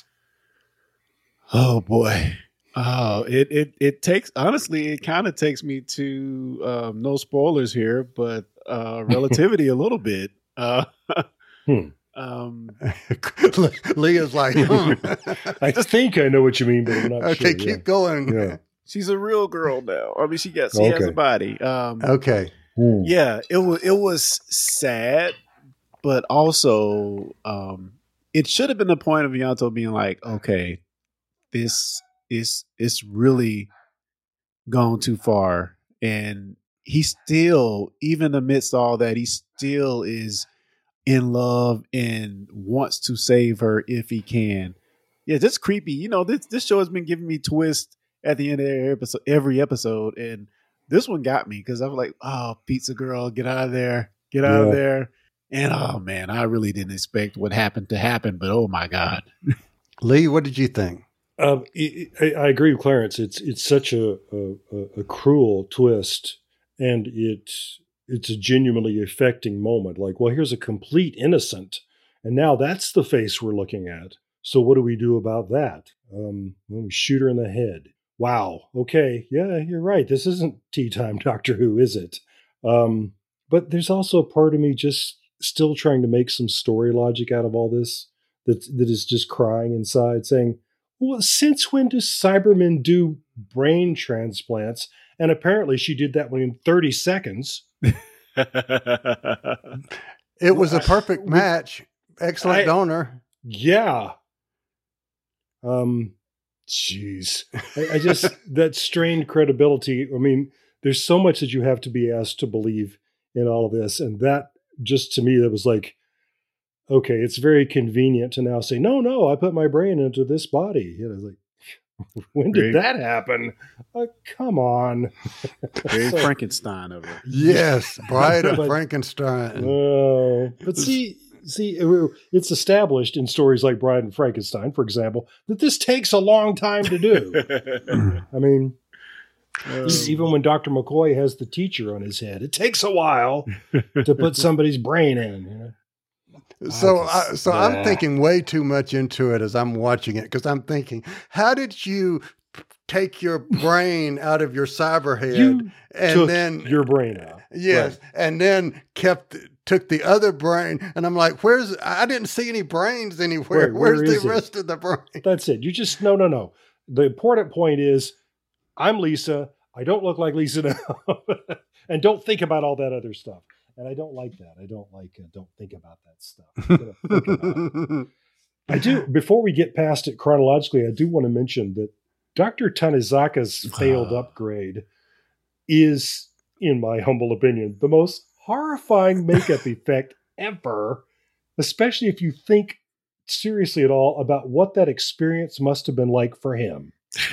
[SPEAKER 3] Oh, boy. Oh, it, it, it takes, honestly, it kind of takes me to, um, no spoilers here, but, uh, relativity a little bit. Uh,
[SPEAKER 4] hmm.
[SPEAKER 3] um,
[SPEAKER 2] Leah's like, hmm.
[SPEAKER 4] I think I know what you mean, but I'm not
[SPEAKER 2] okay,
[SPEAKER 4] sure.
[SPEAKER 2] keep
[SPEAKER 4] yeah.
[SPEAKER 2] going.
[SPEAKER 3] Yeah. She's a real girl now. I mean, she got, she
[SPEAKER 4] okay.
[SPEAKER 3] has a body. Um,
[SPEAKER 2] okay.
[SPEAKER 4] Hmm.
[SPEAKER 3] Yeah, it was, it was sad, but also, um, it should have been the point of Yanto being like, okay, this, It's it's really gone too far, and he still, even amidst all that, he still is in love and wants to save her if he can. Yeah, just creepy. You know, this this show has been giving me twists at the end of every episode, every episode, and this one got me because I was like, "Oh, pizza girl, get out of there, get out yeah. of there!" And oh man, I really didn't expect what happened to happen, but oh my god,
[SPEAKER 2] Lee, what did you think?
[SPEAKER 4] Um, I, I agree with Clarence. It's it's such a, a, a cruel twist, and it it's a genuinely affecting moment. Like, well, here's a complete innocent, and now that's the face we're looking at. So what do we do about that? Um, well, we shoot her in the head. Wow. Okay. Yeah, you're right. This isn't tea time Doctor Who, is it? Um, but there's also a part of me just still trying to make some story logic out of all this that that is just crying inside, saying, well, since when do Cybermen do brain transplants? And apparently she did that one in thirty seconds.
[SPEAKER 2] It was a perfect match. Excellent
[SPEAKER 4] I,
[SPEAKER 2] donor.
[SPEAKER 4] Yeah. Um, jeez. I, I just, that strained credibility. I mean, there's so much that you have to be asked to believe in all of this. And that just, to me, that was like, okay, it's very convenient to now say, no, no, I put my brain into this body. You know, like, when did Great. that happen? Uh, come on.
[SPEAKER 3] Very so, Frankenstein of it.
[SPEAKER 2] Yes, Bride of Frankenstein.
[SPEAKER 4] Oh, uh, but see, see, it's established in stories like Bride and Frankenstein, for example, that this takes a long time to do. I mean, um, even when Doctor McCoy has the teacher on his head, it takes a while to put somebody's brain in, you know?
[SPEAKER 2] So, I, so yeah. I'm thinking way too much into it as I'm watching it because I'm thinking, how did you take your brain out of your cyber head
[SPEAKER 4] you
[SPEAKER 2] and
[SPEAKER 4] took
[SPEAKER 2] then
[SPEAKER 4] your brain out?
[SPEAKER 2] Yes, right. And then kept took the other brain, and I'm like, where's? I didn't see any brains anywhere.
[SPEAKER 4] Right, where
[SPEAKER 2] where's the
[SPEAKER 4] it?
[SPEAKER 2] rest of the brain?
[SPEAKER 4] That's it. You just no, no, no. The important point is, I'm Lisa. I don't look like Lisa now, and don't think about all that other stuff. And I don't like that. I don't like, uh, don't think about that stuff. Think about it. I do, before we get past it chronologically, I do want to mention that Doctor Tanizaka's failed upgrade is in my humble opinion, the most horrifying makeup effect ever, especially if you think seriously at all about what that experience must have been like for him.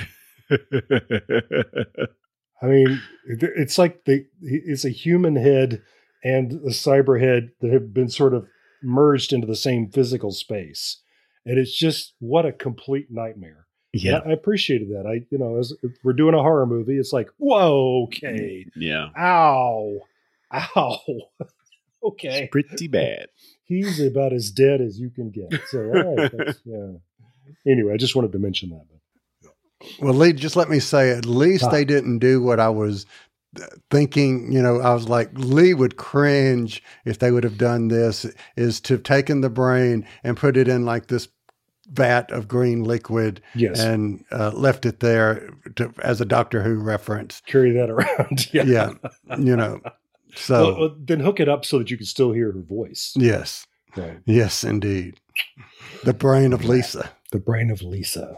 [SPEAKER 4] I mean, it's like they, it's a human head and a cyber head that have been sort of merged into the same physical space. And it's just, what a complete nightmare.
[SPEAKER 3] Yeah.
[SPEAKER 4] I, I appreciated that. I, you know, as we're doing a horror movie, it's like, whoa, okay.
[SPEAKER 3] Yeah.
[SPEAKER 4] Ow. Ow. Okay.
[SPEAKER 3] It's pretty bad.
[SPEAKER 4] He's about as dead as you can get. So, all right. That's, yeah. Anyway, I just wanted to mention that.
[SPEAKER 2] Well, Lee, just let me say, at least
[SPEAKER 4] Ah.
[SPEAKER 2] they didn't do what I was thinking. You know, I was like, Lee would cringe if they would have done this, is to have taken the brain and put it in like this vat of green liquid
[SPEAKER 4] Yes.
[SPEAKER 2] and uh, left it there to, as a Doctor Who reference.
[SPEAKER 4] Carry that around. yeah.
[SPEAKER 2] Yeah. You know, so
[SPEAKER 4] Well, well, then hook it up so that you can still hear her voice.
[SPEAKER 2] yes,
[SPEAKER 4] Right.
[SPEAKER 2] yes, indeed. The brain of Lisa.
[SPEAKER 4] The brain of Lisa.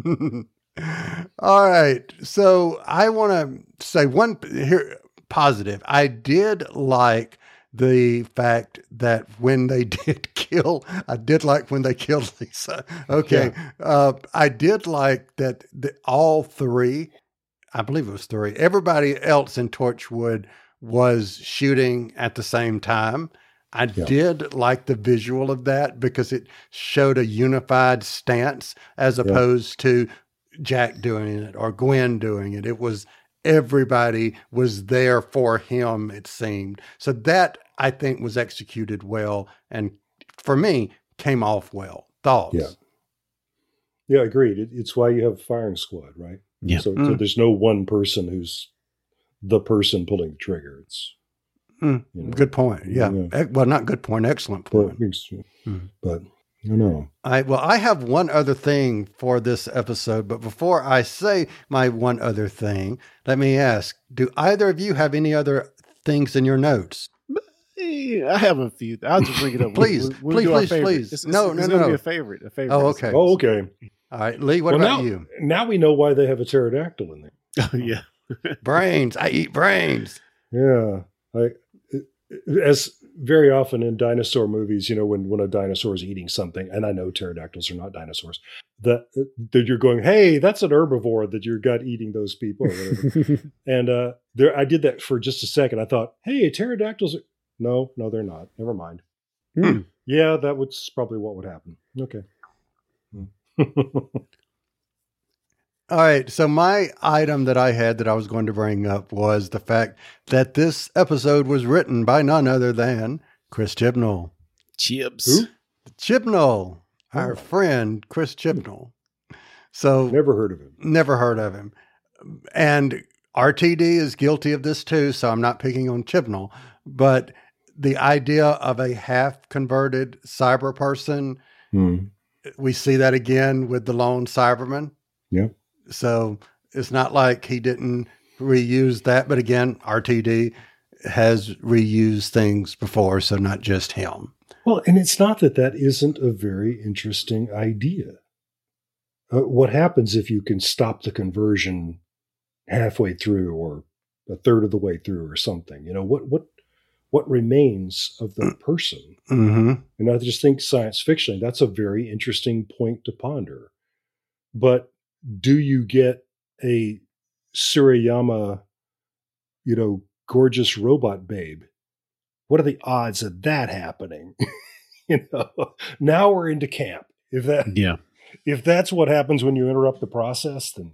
[SPEAKER 2] All right. So I want to say one here positive. I did like the fact that when they did kill, I did like when they killed Lisa. Okay. Uh, I did like that the, all three, I believe it was three, everybody else in Torchwood was shooting at the same time. I
[SPEAKER 4] Yeah.
[SPEAKER 2] did like the visual of that because it showed a unified stance as
[SPEAKER 4] Yeah.
[SPEAKER 2] opposed to Jack doing it or Gwen doing it. It was everybody was there for him, it seemed. So that I think was executed well and for me came off well. Thoughts?
[SPEAKER 4] Yeah. Yeah, agreed. It, it's why you have firing squad, right?
[SPEAKER 3] Yeah.
[SPEAKER 4] So, so
[SPEAKER 2] Mm.
[SPEAKER 4] there's no one person who's the person pulling the trigger. It's
[SPEAKER 2] Mm,
[SPEAKER 4] you know,
[SPEAKER 2] good point. Yeah.
[SPEAKER 4] Yeah.
[SPEAKER 2] Ec- Well, not good point. Excellent
[SPEAKER 4] but,
[SPEAKER 2] point. Mhm.
[SPEAKER 4] but I don't know.
[SPEAKER 2] I well, I have one other thing for this episode, but before I say my one other thing, let me ask: do either of you have any other things in your notes?
[SPEAKER 3] Eh, I have a few. I'll just bring it up.
[SPEAKER 2] Please,
[SPEAKER 3] We'll- we'll
[SPEAKER 2] please,
[SPEAKER 3] do our
[SPEAKER 2] please,
[SPEAKER 3] favorite.
[SPEAKER 2] please.
[SPEAKER 3] It's,
[SPEAKER 2] No,
[SPEAKER 3] it's,
[SPEAKER 2] no,
[SPEAKER 3] it's
[SPEAKER 2] no,
[SPEAKER 3] gonna
[SPEAKER 2] no.
[SPEAKER 3] be a favorite. A favorite.
[SPEAKER 2] Oh,
[SPEAKER 3] episode.
[SPEAKER 2] okay.
[SPEAKER 4] Oh, okay.
[SPEAKER 2] All right, Lee. What
[SPEAKER 4] Well,
[SPEAKER 2] about
[SPEAKER 4] now,
[SPEAKER 2] you?
[SPEAKER 4] Now we know why they have a pterodactyl in there.
[SPEAKER 3] Oh, yeah.
[SPEAKER 2] Brains. I eat brains.
[SPEAKER 4] Yeah. I, as very often in dinosaur movies, you know, when, when a dinosaur is eating something, and I know pterodactyls are not dinosaurs, that, that you're going, hey, that's an herbivore that you're got eating those people. Or whatever. and uh, there, I did that for just a second. I thought, hey, pterodactyls are... No, no, they're not. Never mind.
[SPEAKER 3] Hmm.
[SPEAKER 4] Yeah, that was probably what would happen. Okay.
[SPEAKER 2] All right. So my item that I had that I was going to bring up was the fact that this episode was written by none other than Chris Chibnall.
[SPEAKER 3] Chips.
[SPEAKER 4] Who?
[SPEAKER 2] Chibnall, our
[SPEAKER 4] Oh.
[SPEAKER 2] friend Chris Chibnall. So
[SPEAKER 4] Never heard of him.
[SPEAKER 2] never heard of him. And R T D is guilty of this too, so I'm not picking on Chibnall. But the idea of a half converted cyber person,
[SPEAKER 4] Hmm.
[SPEAKER 2] we see that again with the lone Cyberman.
[SPEAKER 4] Yeah.
[SPEAKER 2] So it's not like he didn't reuse that. But again, R T D has reused things before, so not just him.
[SPEAKER 4] Well, and it's not that that isn't a very interesting idea. Uh, what happens if you can stop the conversion halfway through or a third of the way through or something? You know, what what what remains of the person?
[SPEAKER 2] Mm-hmm.
[SPEAKER 4] And I just think science fiction, that's a very interesting point to ponder. But do you get a Suriyama, you know, gorgeous robot babe? What are the odds of that happening? you know, now we're into camp. If that,
[SPEAKER 3] Yeah.
[SPEAKER 4] if that's what happens when you interrupt the process, then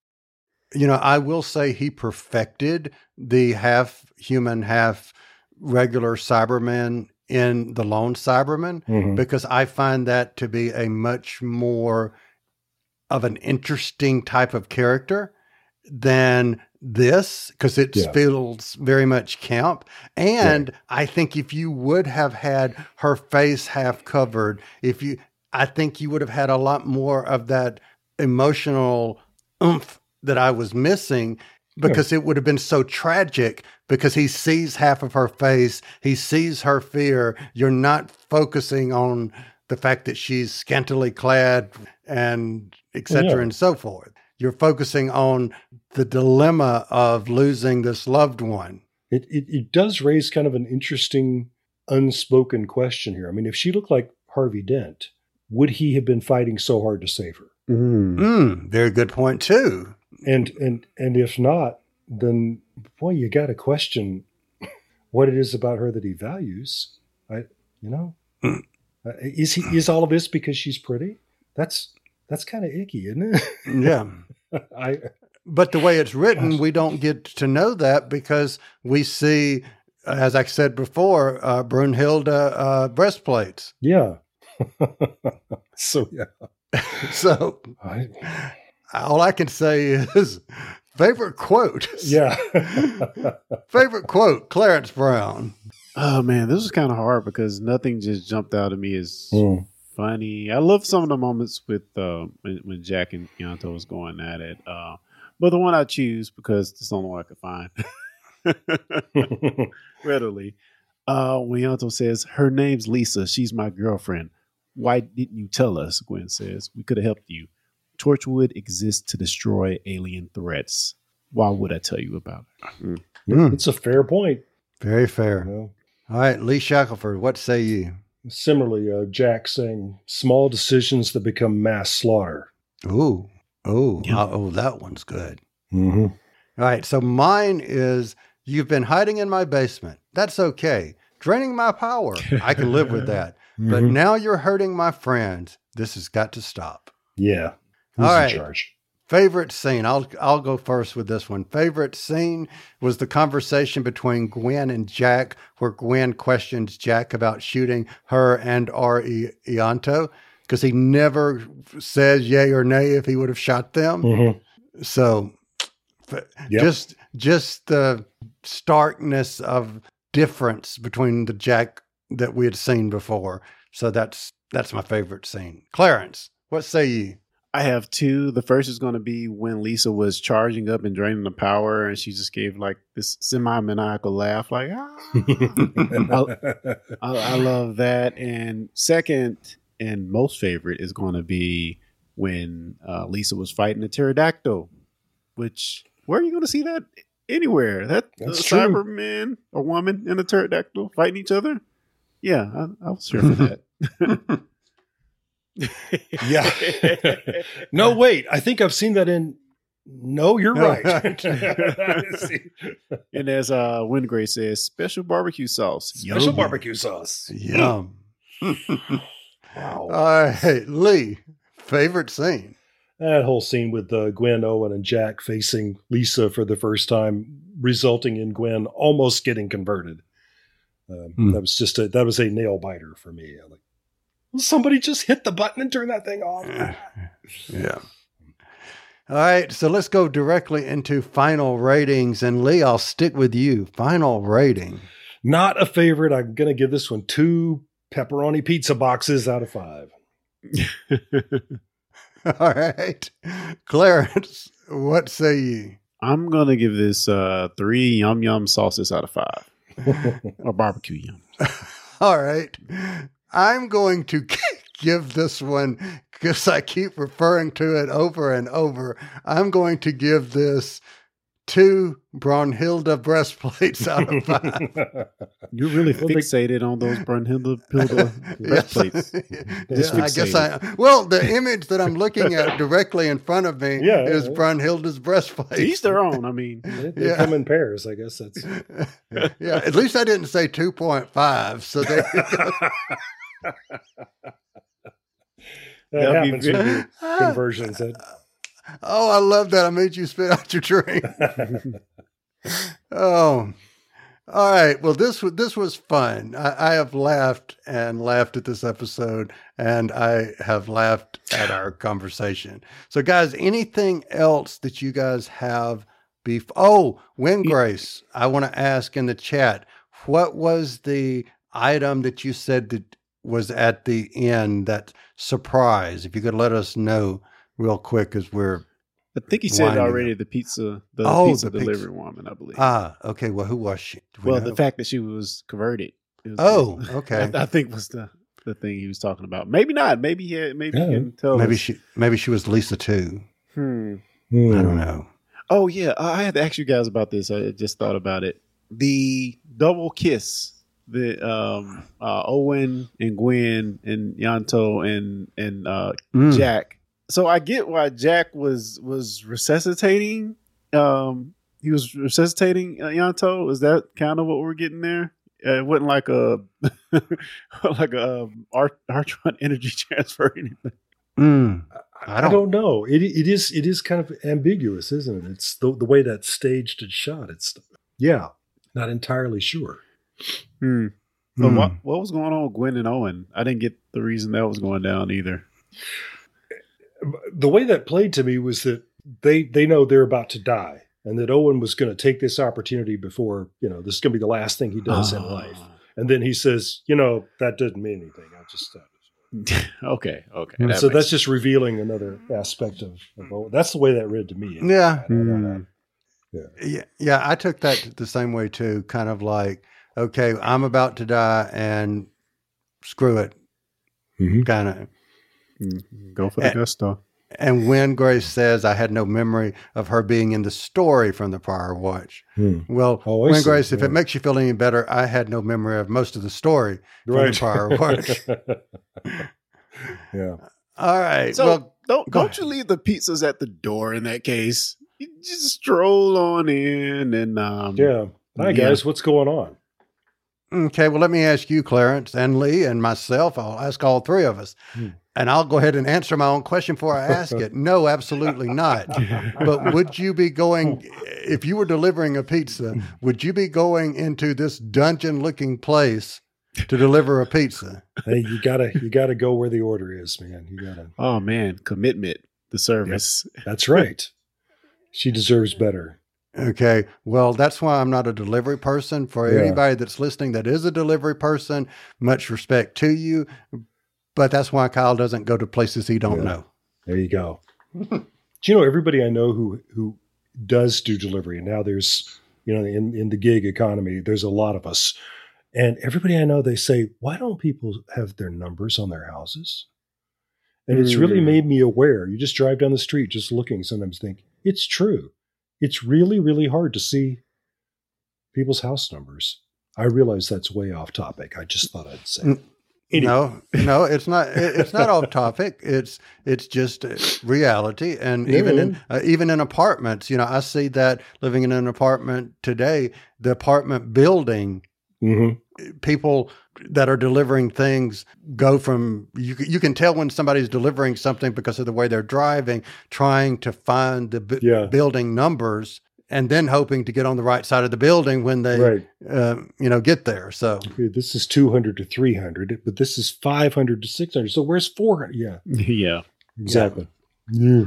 [SPEAKER 2] You know, I will say he perfected the half human, half regular Cyberman in the lone Cyberman
[SPEAKER 4] Mhm.
[SPEAKER 2] because I find that to be a much more of an interesting type of character than this because it
[SPEAKER 4] Yeah.
[SPEAKER 2] feels very much camp. And I think if you would have had her face half covered, if you, I think you would have had a lot more of that emotional oomph that I was missing because it would have been so tragic because he sees half of her face. He sees her fear. You're not focusing on the fact that she's scantily clad and et cetera
[SPEAKER 4] Yeah.
[SPEAKER 2] and so forth. You're focusing on the dilemma of losing this loved one.
[SPEAKER 4] it, it it does raise kind of an interesting unspoken question here. I mean, if she looked like Harvey Dent, would he have been fighting so hard to save her?
[SPEAKER 3] Mm.
[SPEAKER 2] Mm, very good point too.
[SPEAKER 4] And and and if not, then boy, you got to question what it is about her that he values. I, you know,
[SPEAKER 2] Mm.
[SPEAKER 4] uh, is he is all of this because she's pretty? That's that's kind of icky, isn't it?
[SPEAKER 2] Yeah.
[SPEAKER 4] I
[SPEAKER 2] But the way it's written, we don't get to know that because we see, as I said before, uh, Brunhilde uh, breastplates.
[SPEAKER 4] yeah. So yeah.
[SPEAKER 2] So
[SPEAKER 4] I,
[SPEAKER 2] all I can say is favorite quote.
[SPEAKER 4] yeah.
[SPEAKER 2] Favorite quote, Clarence Brown.
[SPEAKER 3] Oh man, this was kind of hard because nothing just jumped out at me as
[SPEAKER 4] Mm.
[SPEAKER 3] funny. I love some of the moments with uh, when, when Jack and Ianto was going at it. Uh, but the one I choose because it's the only one I could find readily. Uh, when Ianto says, "Her name's Lisa. She's my girlfriend. Why didn't you tell us?" Gwen says, "We could have helped you. Torchwood exists to destroy alien threats. Why would I tell you about it?"
[SPEAKER 2] Mm,
[SPEAKER 4] It's a fair point.
[SPEAKER 2] very
[SPEAKER 4] You
[SPEAKER 2] fair.
[SPEAKER 4] know?
[SPEAKER 2] All right, Lee Shackelford, what say you?
[SPEAKER 4] Similarly, uh, Jack saying, "Small decisions that become mass slaughter."
[SPEAKER 2] Ooh, ooh,
[SPEAKER 3] Yeah.
[SPEAKER 2] uh, oh, that one's good.
[SPEAKER 4] Mm-hmm.
[SPEAKER 2] All right, so mine is you've been hiding in my basement. That's okay. Draining my power. I can live with that. But
[SPEAKER 4] Mhm.
[SPEAKER 2] now you're hurting my friends. This has got to stop.
[SPEAKER 4] Yeah. Who's
[SPEAKER 2] All
[SPEAKER 4] in
[SPEAKER 2] right.
[SPEAKER 4] charge?
[SPEAKER 2] Favorite scene. I'll I'll go first with this one. Favorite scene was the conversation between Gwen and Jack, where Gwen questions Jack about shooting her and or I- Ianto, because he never says yay or nay if he would have shot them.
[SPEAKER 4] Mm-hmm.
[SPEAKER 2] So f-
[SPEAKER 4] Yep.
[SPEAKER 2] just just the starkness of difference between the Jack that we had seen before. So that's that's my favorite scene. Clarence, what say you?
[SPEAKER 3] I have two. The first is going to be when Lisa was charging up and draining the power, and she just gave like this semi-maniacal laugh, like, ah. I, I love that. And second, and most favorite, is going to be when uh, Lisa was fighting a pterodactyl, which, where are you going to see that anywhere? That
[SPEAKER 4] That's
[SPEAKER 3] a
[SPEAKER 4] true.
[SPEAKER 3] Cyberman, a woman, and a pterodactyl fighting each other? Yeah, I, I was here for that.
[SPEAKER 4] Yeah. No, wait. I think I've seen that in. No, you're right.
[SPEAKER 3] And as uh, Wingray says, special barbecue sauce.
[SPEAKER 4] Special
[SPEAKER 3] Yum.
[SPEAKER 4] barbecue sauce.
[SPEAKER 2] Yum.
[SPEAKER 4] Wow.
[SPEAKER 2] All right, Lee, favorite scene.
[SPEAKER 4] That whole scene with uh, Gwen, Owen, and Jack facing Lisa for the first time, resulting in Gwen almost getting converted. Um,
[SPEAKER 2] Hmm.
[SPEAKER 4] That was just a that was a nail biter for me. I'm like, will somebody just hit the button and turn that thing off?
[SPEAKER 2] Yeah. All right, so let's go directly into final ratings. And Lee, I'll stick with you. Final rating.
[SPEAKER 4] Not a favorite. I'm going to give this one two pepperoni pizza boxes out of five.
[SPEAKER 2] All right. Clarence, what say you?
[SPEAKER 3] I'm going to give this uh, three yum yum sauces out of five. Or barbecue yum.
[SPEAKER 2] All right. I'm going to give this one, because I keep referring to it over and over, I'm going to give this two Brunhilde breastplates out of five.
[SPEAKER 3] You're really
[SPEAKER 4] Well, they-
[SPEAKER 3] fixated on those Brunhilde Pilda breastplates. Just
[SPEAKER 2] Yeah, I guess I. Well, the image that I'm looking at directly in front of me
[SPEAKER 4] Yeah,
[SPEAKER 2] is
[SPEAKER 4] yeah.
[SPEAKER 2] Brunhilde's breastplate.
[SPEAKER 3] To each their own. I mean,
[SPEAKER 4] They, they
[SPEAKER 2] Yeah.
[SPEAKER 4] come in pairs. I guess that's.
[SPEAKER 2] Yeah, at least I didn't say two point five. So there you go.
[SPEAKER 4] That
[SPEAKER 3] That'd be
[SPEAKER 4] happens
[SPEAKER 3] very-
[SPEAKER 4] with the conversions. That,
[SPEAKER 2] Oh, I love that. I made you spit out your drink. Oh, all right. Well, this was this was fun. I, I have laughed and laughed at this episode, and I have laughed at our conversation. So, guys, anything else that you guys have? Bef- oh, Windgrace, I want to ask in the chat, what was the item that you said that was at the end? That surprise. If you could let us know real quick, as we're
[SPEAKER 3] I think he said
[SPEAKER 2] Winding
[SPEAKER 3] already the pizza, the
[SPEAKER 2] Oh,
[SPEAKER 3] pizza
[SPEAKER 2] the pizza.
[SPEAKER 3] delivery woman, I believe.
[SPEAKER 2] ah okay. Well, who was she? Do we
[SPEAKER 3] well,
[SPEAKER 2] know?
[SPEAKER 3] the fact that she was converted. It was-
[SPEAKER 2] Oh, okay.
[SPEAKER 3] I, I think was the, the thing he was talking about. Maybe not. Maybe he had, maybe
[SPEAKER 4] Yeah.
[SPEAKER 3] he can tell
[SPEAKER 2] Maybe
[SPEAKER 3] us.
[SPEAKER 2] she maybe she was Lisa too.
[SPEAKER 3] Hmm.
[SPEAKER 2] I don't know.
[SPEAKER 3] Oh yeah, I I had to ask you guys about this. I just thought about it. the double kiss that um, uh, Owen and Gwen and Ianto and and uh,
[SPEAKER 2] Mm.
[SPEAKER 3] Jack. So I get why Jack was was resuscitating. Um, he was resuscitating uh, Ianto. Is that kind of what we're getting there? Uh, it wasn't like a like a um, Art, Artron energy transfer or anything.
[SPEAKER 2] Mm.
[SPEAKER 4] I
[SPEAKER 2] I
[SPEAKER 4] don't,
[SPEAKER 2] don't-
[SPEAKER 4] know. It it is it is kind of ambiguous, isn't it? It's the the way that's staged and shot. It's yeah, not entirely sure.
[SPEAKER 3] Hmm. But
[SPEAKER 2] Mm.
[SPEAKER 3] what what was going on with Gwen and Owen? I didn't get the reason that was going down either.
[SPEAKER 4] The way that played to me was that they they know they're about to die, and that Owen was going to take this opportunity before, you know, this is going to be the last thing he does in
[SPEAKER 3] Ah.
[SPEAKER 4] life. And then he says, you know, that doesn't mean anything. I just uh,
[SPEAKER 3] okay, okay.
[SPEAKER 2] Mm.
[SPEAKER 3] that
[SPEAKER 4] so
[SPEAKER 3] makes
[SPEAKER 4] that's just revealing another aspect of, of Owen. That's the way that read to me.
[SPEAKER 2] Yeah.
[SPEAKER 4] I don't know.
[SPEAKER 2] Yeah, yeah, I took that the same way too. Kind of like, okay, I'm about to die, and screw it,
[SPEAKER 4] Mhm.
[SPEAKER 2] kind of.
[SPEAKER 3] Mm, go for the
[SPEAKER 2] Eh,
[SPEAKER 3] gusto.
[SPEAKER 2] And when Grace says, "I had no memory of her being in the story from the prior watch,"
[SPEAKER 4] Hmm.
[SPEAKER 2] well,
[SPEAKER 4] Oh, I
[SPEAKER 2] when
[SPEAKER 4] see.
[SPEAKER 2] Grace, if
[SPEAKER 4] Yeah.
[SPEAKER 2] it makes you feel any better, I had no memory of most of the story from
[SPEAKER 4] Right.
[SPEAKER 2] the prior watch.
[SPEAKER 4] Yeah.
[SPEAKER 2] All right,
[SPEAKER 3] So
[SPEAKER 2] well,
[SPEAKER 3] don't
[SPEAKER 2] go
[SPEAKER 3] don't you leave the pizzas at the door in that case. You just stroll on in and um
[SPEAKER 4] Yeah. Hi,
[SPEAKER 3] Yeah.
[SPEAKER 4] guys. What's going on?
[SPEAKER 2] okay, well, let me ask you, Clarence and Lee and myself. I'll ask all three of us.
[SPEAKER 4] Hmm.
[SPEAKER 2] And I'll go ahead and answer my own question before I ask it. No, absolutely not. But would you be going, if you were delivering a pizza, would you be going into this dungeon looking place to deliver a pizza?
[SPEAKER 4] Hey, you gotta you gotta go where the order is, man. You gotta.
[SPEAKER 3] Oh man, commitment, the service.
[SPEAKER 4] That's right. She deserves better.
[SPEAKER 2] Okay. Well, that's why I'm not a delivery person. For
[SPEAKER 4] Yeah.
[SPEAKER 2] anybody that's listening that is a delivery person, much respect to you. But that's why Kyle doesn't go to places he don't
[SPEAKER 4] Yeah.
[SPEAKER 2] know.
[SPEAKER 4] There you go. Do you know everybody I know who who does do delivery? And now there's, you know, in, in the gig economy, there's a lot of us. And everybody I know, they say, why don't people have their numbers on their houses? And it's really
[SPEAKER 3] Mm.
[SPEAKER 4] made me aware. You just drive down the street just looking, sometimes think, it's true. It's really, really hard to see people's house numbers. I realize that's way off topic. I just thought I'd say.
[SPEAKER 2] Mm.
[SPEAKER 4] Anyway.
[SPEAKER 2] No, no, it's not. it- It's not off topic. It's it's just uh, reality, and
[SPEAKER 4] Yeah.
[SPEAKER 2] even in uh, even in apartments, you know, I see that living in an apartment today, the apartment building,
[SPEAKER 4] Mm-hmm.
[SPEAKER 2] people that are delivering things go from you. c- You can tell when somebody's delivering something because of the way they're driving, trying to find the bu-
[SPEAKER 4] Yeah.
[SPEAKER 2] building numbers, and then hoping to get on the right side of the building when they,
[SPEAKER 4] Right.
[SPEAKER 2] uh, you know, get there. So.
[SPEAKER 4] Okay, this is two hundred to three hundred, but this is five hundred to six hundred. So where's four hundred? Yeah,
[SPEAKER 3] Yeah.
[SPEAKER 4] exactly. Yeah.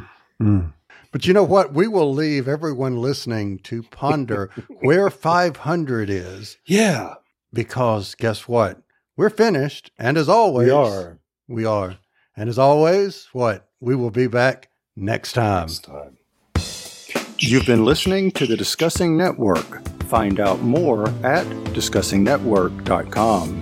[SPEAKER 2] But you know what? We will leave everyone listening to ponder where five hundred is,
[SPEAKER 4] Yeah,
[SPEAKER 2] because guess what? We're finished. And as always,
[SPEAKER 4] we are.
[SPEAKER 2] We are. And as always, what? We will be back next time.
[SPEAKER 4] Next time.
[SPEAKER 2] You've been listening to the Discussing Network. Find out more at discussing network dot com.